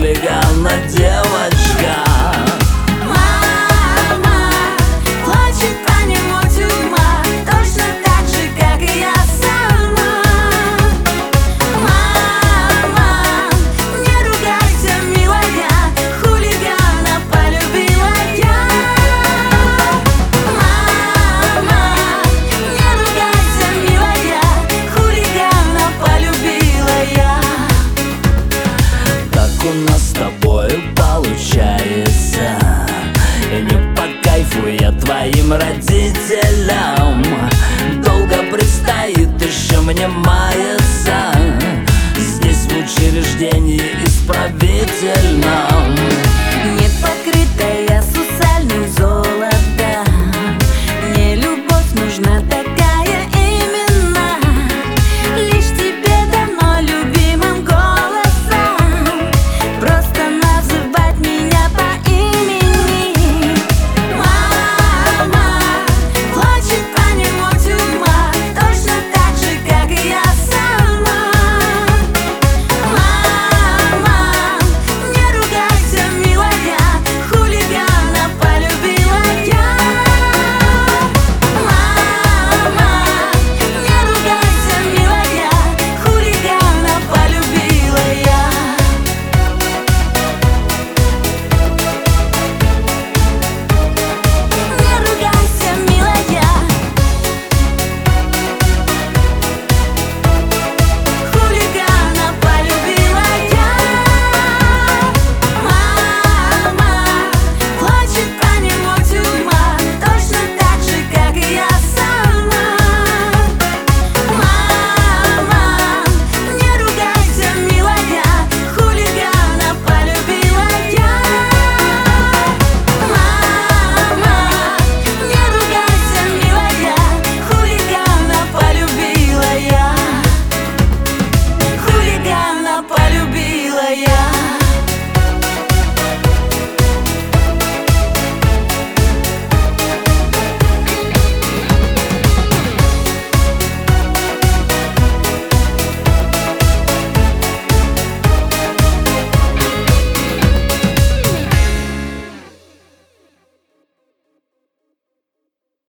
хулигана девочка. Мама плачет по нему тюрьма, точно так же, как и я сама. Мама, не ругайся, милая, хулигана полюбила я. Мама, не ругайся, милая, хулигана полюбила я. Так у нас с тобою получается, и не по кайфу я твоим родителям. Долго предстоит еще мне,